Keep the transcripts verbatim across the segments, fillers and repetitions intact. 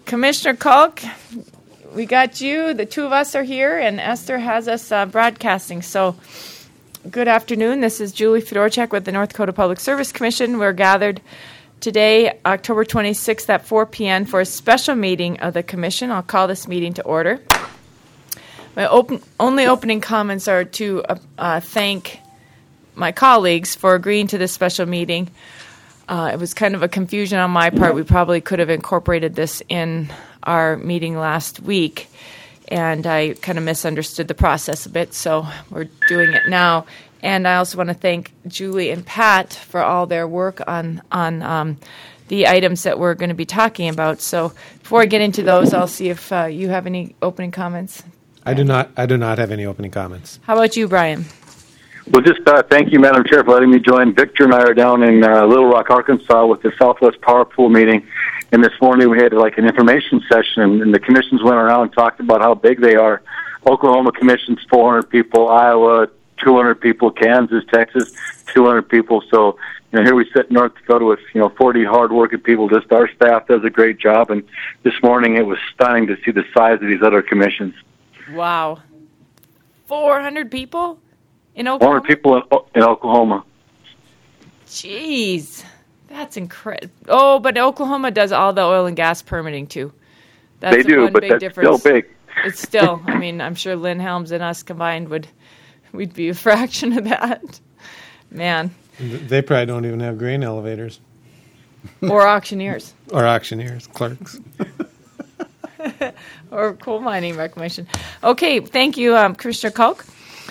Commissioner Kalk, we got you. The two of us are here, and Esther has us uh, broadcasting. So, good afternoon. This is Julie Fedorchak with the North Dakota Public Service Commission. We're gathered today, October twenty-sixth at four p.m. for a special meeting of the Commission. I'll call this meeting to order. My open, only opening comments are to uh, uh, thank my colleagues for agreeing to this special meeting. Uh, it was kind of a confusion on my part. We probably could have incorporated this in our meeting last week, and I kind of misunderstood the process a bit, so we're doing it now. And I also want to thank Julie and Pat for all their work on, on um, the items that we're going to be talking about. So before I get into those, I'll see if uh, you have any opening comments. I do not. I do not have any opening comments. How about you, Brian? Well, just uh, thank you, Madam Chair, for letting me join. Victor and I are down in uh, Little Rock, Arkansas, with the Southwest Power Pool meeting. And this morning we had like an information session, and, and the commissions went around and talked about how big they are. Oklahoma commission's four hundred people, Iowa two hundred people, Kansas, Texas two hundred people. So, you know, here we sit in North Dakota with, you know, forty hard-working people. Just our staff does a great job. And this morning it was stunning to see the size of these other commissions. Wow. four hundred people? In Oklahoma? four hundred people in, in Oklahoma. Jeez, that's incredible. Oh, but Oklahoma does all the oil and gas permitting too. That's they do, one but big that's difference. still big. It's still. I mean, I'm sure Lynn Helms and us combined would we'd be a fraction of that. Man. They probably don't even have grain elevators. Or auctioneers. Or auctioneers, clerks. Or coal mining reclamation. Okay, thank you, um, Commissioner Kalk.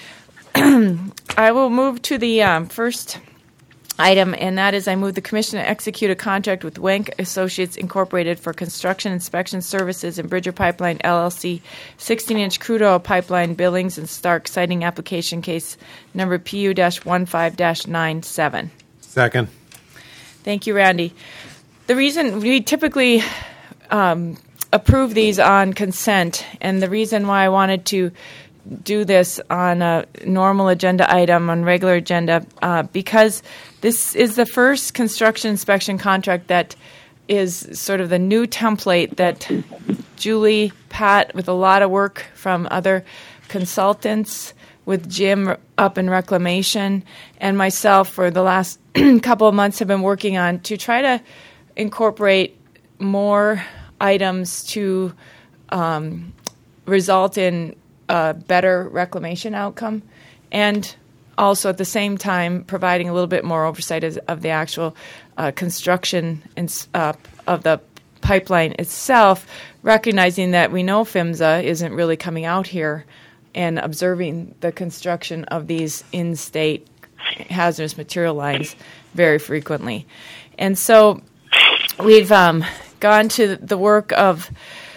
I will move to the um, first item, and that is I move the Commission to execute a contract with Wenck Associates Incorporated for construction inspection services in Bridger Pipeline, L L C, sixteen-inch crude oil pipeline Billings and Stark siting application case number P U fifteen dash ninety-seven. Second. Thank you, Randy. The reason we typically um, approve these on consent, and the reason why I wanted to do this on a normal agenda item, on regular agenda, uh, because this is the first construction inspection contract that is sort of the new template that Julie, Pat, with a lot of work from other consultants, with Jim up in reclamation, and myself for the last couple of months have been working on to try to incorporate more items to um, result in a better reclamation outcome, and also at the same time providing a little bit more oversight as, of the actual uh, construction and, uh, of the pipeline itself, recognizing that we know PHMSA isn't really coming out here and observing the construction of these in-state hazardous material lines very frequently. And so we've um, gone to the work of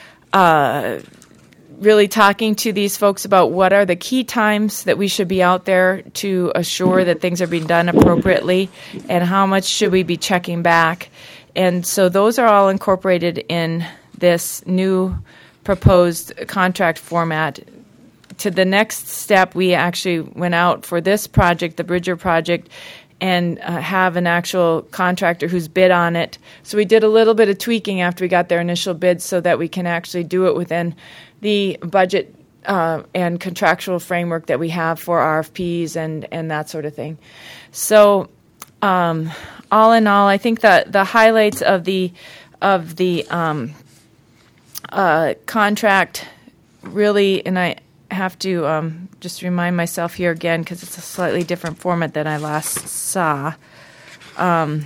uh, really talking to these folks about what are the key times that we should be out there to assure that things are being done appropriately, and how much should we be checking back. And so those are all incorporated in this new proposed contract format. To the next step, we actually went out for this project, the Bridger project, and uh, have an actual contractor who's bid on it. So we did a little bit of tweaking after we got their initial bids so that we can actually do it within the budget uh, and contractual framework that we have for R F Ps and, and that sort of thing. So um, all in all, I think that the highlights of the of the um, uh, contract really, and I have to um, just remind myself here again because it's a slightly different format than I last saw. Um,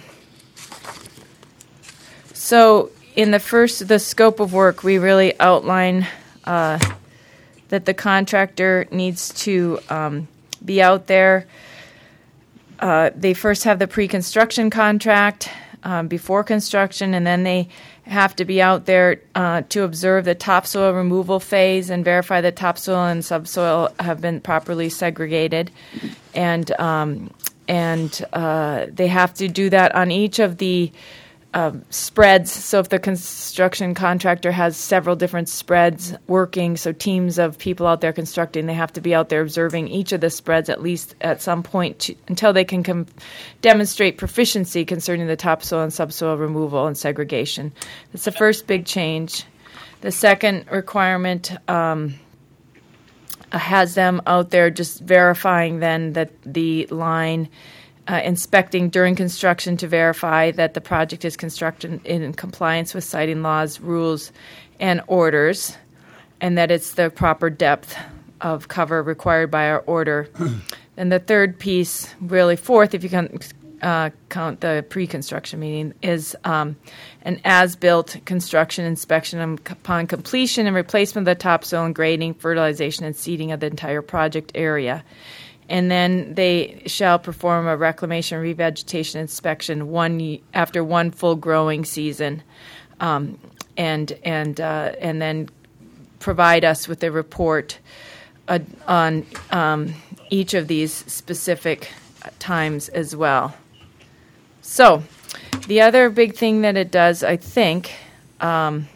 so in the first, the scope of work, we really outline uh, that the contractor needs to um, be out there. Uh, they first have the pre-construction contract um, before construction, and then they have to be out there uh, to observe the topsoil removal phase and verify that topsoil and subsoil have been properly segregated. And um, and uh, they have to do that on each of the uh, spreads. So if the construction contractor has several different spreads working, so teams of people out there constructing, they have to be out there observing each of the spreads at least at some point to, until they can com- demonstrate proficiency concerning the topsoil and subsoil removal and segregation. That's the first big change. The second requirement um, has them out there just verifying then that the line, uh, inspecting during construction to verify that the project is constructed in compliance with siting laws, rules, and orders, and that it's the proper depth of cover required by our order. And the third piece, really fourth, if you can uh, count the pre-construction meeting, is um, an as-built construction inspection upon completion and replacement of the topsoil and grading, fertilization, and seeding of the entire project area. And then they shall perform a reclamation revegetation inspection one ye- after one full growing season, um, and and uh, and then provide us with a report uh, on um, each of these specific times as well. So, the other big thing that it does, I think, um,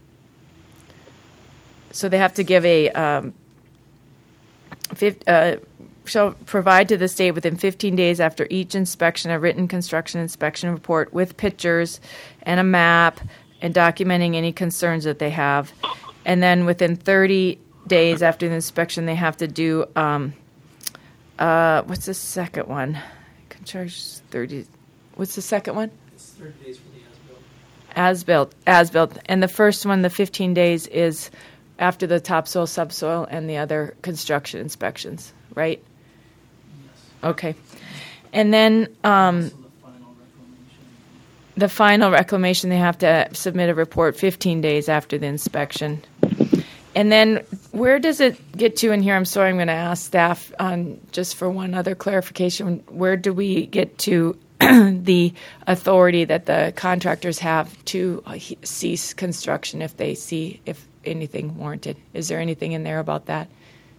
so they have to give a um, fifty, uh, shall provide to the state within fifteen days after each inspection a written construction inspection report with pictures and a map and documenting any concerns that they have. And then within thirty days after the inspection, they have to do, um, uh, what's the second one? Can charge thirty. What's the second one? It's thirty days for the as-built. As-built. As-built. And the first one, the fifteen days, is after the topsoil, subsoil, and the other construction inspections, right? Yes. Okay. And then um, Also the final reclamation. the final reclamation, they have to submit a report fifteen days after the inspection. And then where does it get to in here? I'm sorry, I'm going to ask staff on just for one other clarification. Where do we get to the authority that the contractors have to uh, he- cease construction if they see if anything warranted? Is there anything in there about that?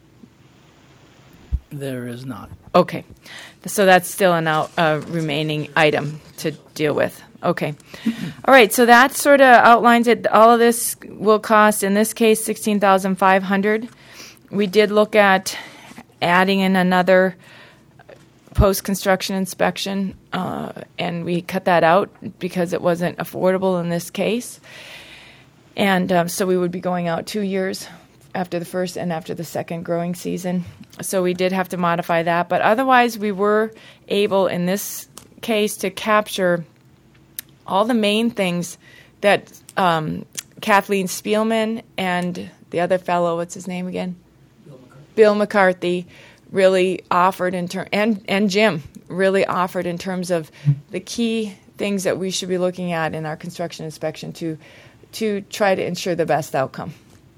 There is not. Okay. So that's still an out, uh, remaining item to deal with. Okay. All right. So that sort of outlines it. All of this will cost, in this case, sixteen thousand five hundred dollars. We did look at adding in another post-construction inspection, uh, and we cut that out because it wasn't affordable in this case. And um, so we would be going out two years after the first and after the second growing season. So we did have to modify that. But otherwise, we were able, in this case, to capture all the main things that um, Kathleen Spielman and the other fellow, what's his name again? Bill McCarthy. Bill McCarthy really offered in ter- and and Jim really offered in terms of the key things that we should be looking at in our construction inspection to to try to ensure the best outcome.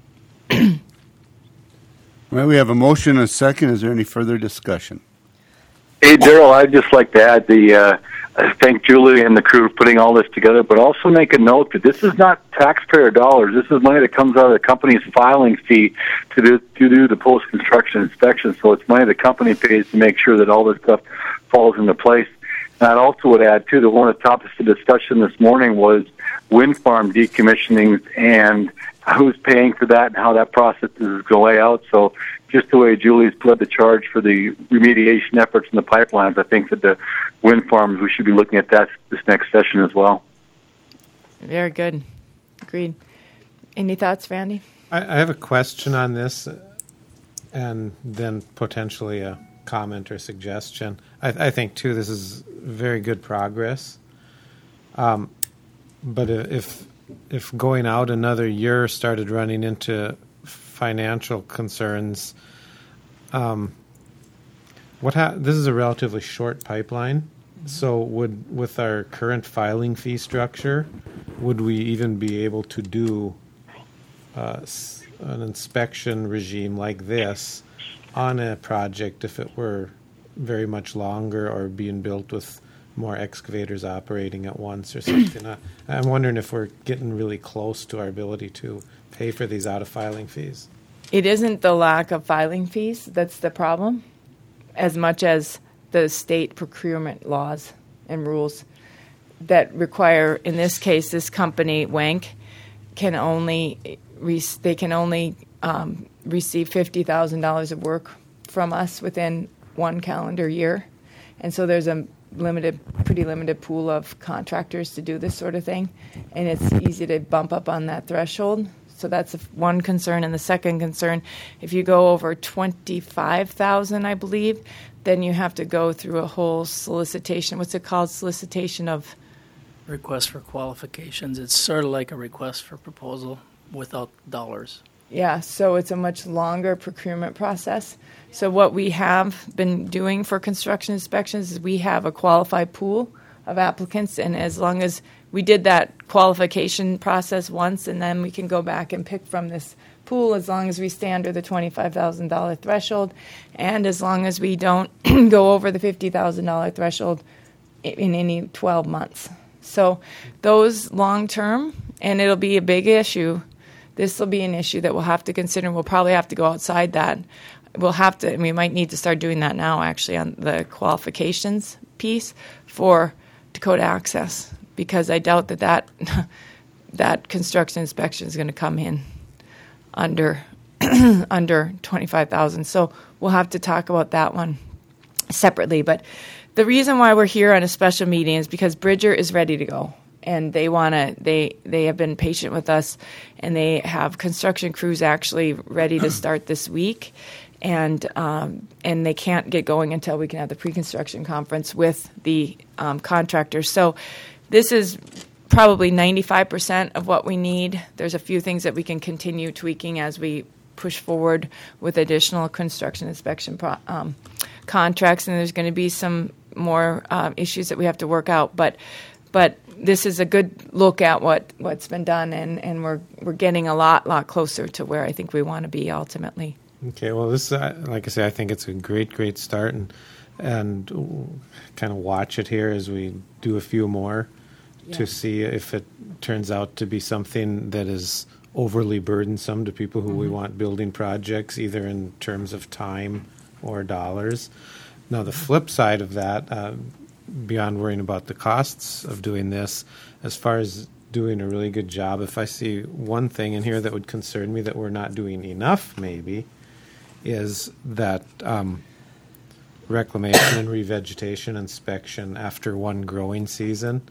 Well, we have a motion and a second. Is there any further discussion? Hey, Daryl, I'd just like to add the uh, uh, thank Julie and the crew for putting all this together, but also make a note that this is not taxpayer dollars. This is money that comes out of the company's filing fee to do, to do the post-construction inspection. So it's money the company pays to make sure that all this stuff falls into place. And I also would add, too, that one of the topics of discussion this morning was wind farm decommissioning and who's paying for that and how that process is going out. So just the way Julie's led the charge for the remediation efforts in the pipelines, I think that the wind farms, we should be looking at that this next session as well. Very good. Agreed. Any thoughts, Randy? I, I have a question on this, and then potentially a comment or suggestion. I, I think too this is very good progress. Um, but if if going out another year started running into financial concerns, um, what ha- this is a relatively short pipeline. So would, with our current filing fee structure, would we even be able to do uh, s- an inspection regime like this on a project if it were very much longer or being built with more excavators operating at once or something? I, I'm wondering if we're getting really close to our ability to pay for these out-of-filing fees. It isn't the lack of filing fees that's the problem, as much as the state procurement laws and rules that require, in this case, this company, Wank, can only re- they can only um, receive fifty thousand dollars of work from us within one calendar year. And so there's a limited, pretty limited pool of contractors to do this sort of thing. And it's easy to bump up on that threshold. So that's one concern. And the second concern, if you go over twenty-five thousand, I believe, then you have to go through a whole solicitation. What's it called? Solicitation of Request for qualifications. It's sort of like a request for proposal without dollars. Yeah, so it's a much longer procurement process. So what we have been doing for construction inspections is we have a qualified pool of applicants, and as long as we did that qualification process once, and then we can go back and pick from this pool as long as we stay under the twenty-five thousand dollars threshold, and as long as we don't go over the fifty thousand dollars threshold in any twelve months. So those long-term, and it'll be a big issue. This will be an issue that we'll have to consider. We'll probably have to go outside that. We'll have to, and we might need to start doing that now, actually, on the qualifications piece for Dakota Access, because I doubt that that, that construction inspection is going to come in under under twenty-five thousand. So we'll have to talk about that one separately. But the reason why we're here on a special meeting is because Bridger is ready to go. And they want to, they, they have been patient with us, and they have construction crews actually ready to start this week. And um, and they can't get going until we can have the pre-construction conference with the um, contractors. So this is probably ninety-five percent of what we need. There's a few things that we can continue tweaking as we push forward with additional construction inspection pro- um, contracts. And there's going to be some more uh, issues that we have to work out. But But this is a good look at what, what's been done, and, and we're we're getting a lot, lot closer to where I think we want to be ultimately. Okay, well, this, uh, like I say, I think it's a great, great start, and and kind of watch it here as we do a few more Yeah. to see if it turns out to be something that is overly burdensome to people who Mm-hmm. we want building projects, either in terms of time or dollars. Now, the flip side of that, uh, beyond worrying about the costs of doing this, as far as doing a really good job, if I see one thing in here that would concern me that we're not doing enough, maybe, is that um, reclamation and revegetation inspection after one growing season.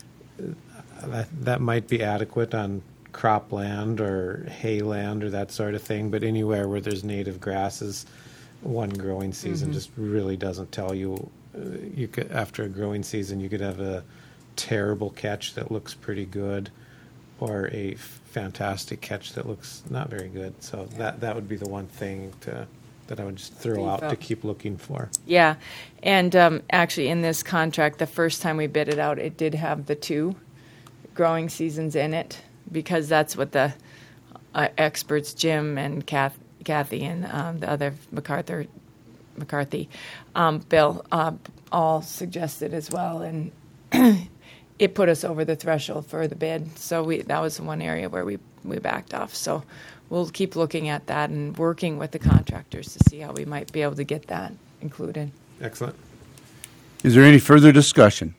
That, that might be adequate on cropland or hayland or that sort of thing, but anywhere where there's native grasses, one growing season just really doesn't tell you. Uh, you could, after a growing season, you could have a terrible catch that looks pretty good, or a f- fantastic catch that looks not very good. So that that would be the one thing to that I would just throw Beef out to up. keep looking for. Yeah, and um, actually in this contract, the first time we bid it out, it did have the two growing seasons in it, because that's what the uh, experts, Jim and Kath, Kathy and um, the other MacArthur, McCarthy, um, Bill, uh, all suggested as well, and it put us over the threshold for the bid. So we that was one area where we, we backed off. So we'll keep looking at that and working with the contractors to see how we might be able to get that included. Excellent. Is there any further discussion?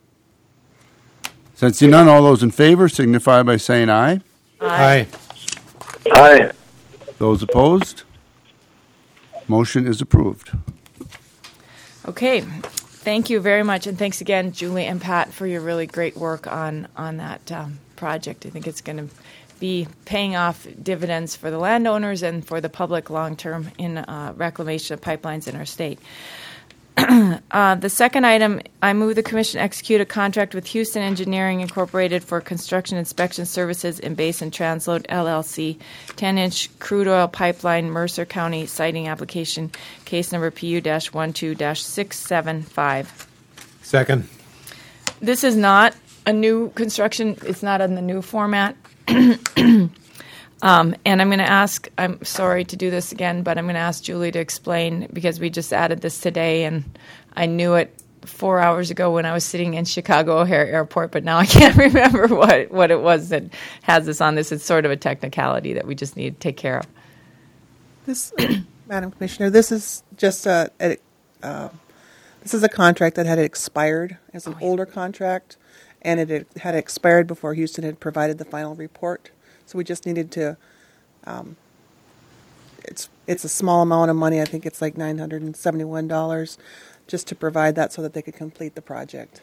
Since seeing none, all those in favor signify by saying aye. Aye. Aye. Those opposed? Motion is approved. Okay, thank you very much, and thanks again, Julie and Pat, for your really great work on on that um, project. I think it's going to be paying off dividends for the landowners and for the public long term in uh, reclamation of pipelines in our state. Uh, the second item, I move the Commission execute a contract with Houston Engineering Incorporated for construction inspection services in Basin Transload L L C, ten-inch crude oil pipeline, Mercer County siting application, case number P U twelve six seven five. Second. This is not a new construction. It's not in the new format. Um, and I'm going to ask, I'm sorry to do this again, but I'm going to ask Julie to explain, because we just added this today, and I knew it four hours ago when I was sitting in Chicago O'Hare Airport, but now I can't remember what, what it was that has us on this. It's sort of a technicality that we just need to take care of. This, Madam Commissioner, this is just a, a uh, this is a contract that had expired as an Oh, yeah. older contract, and it had- had expired before Houston had provided the final report. So we just needed to. Um, it's it's a small amount of money. I think it's like nine hundred and seventy-one dollars, just to provide that so that they could complete the project.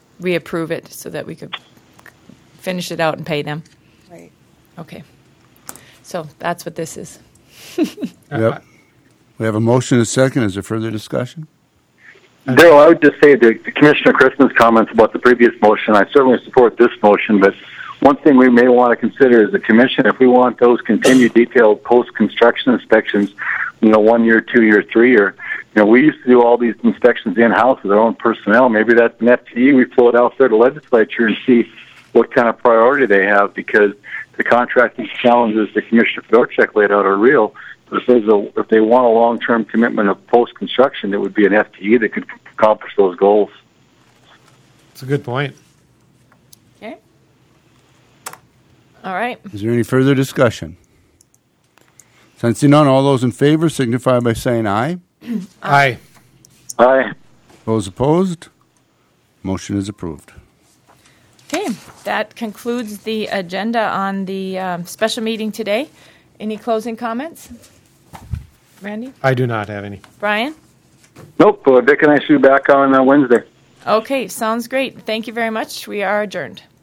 Reapprove it so that we could finish it out and pay them. Right. Okay. So that's what this is. Yep. We have a motion and a second. Is there further discussion? Daryl, I would just say to Commissioner Christman's comments about the previous motion, I certainly support this motion, but one thing we may want to consider as a commission, if we want those continued detailed post-construction inspections, you know, one year, two year, three year, you know, we used to do all these inspections in-house with our own personnel. Maybe that's an F T E. We float out there to legislature and see what kind of priority they have, because the contracting challenges that Commissioner Fedorchak laid out are real. But if, there's a, if they want a long-term commitment of post-construction, it would be an F T E that could accomplish those goals. That's a good point. Okay. All right. Is there any further discussion? Sensing none, all those in favor signify by saying aye. Aye. Aye. Those opposed? Motion is approved. Okay, that concludes the agenda on the um, special meeting today. Any closing comments? Randy? I do not have any. Brian? Nope. Uh, Dick and I should be back on uh, Wednesday. Okay, sounds great. Thank you very much. We are adjourned.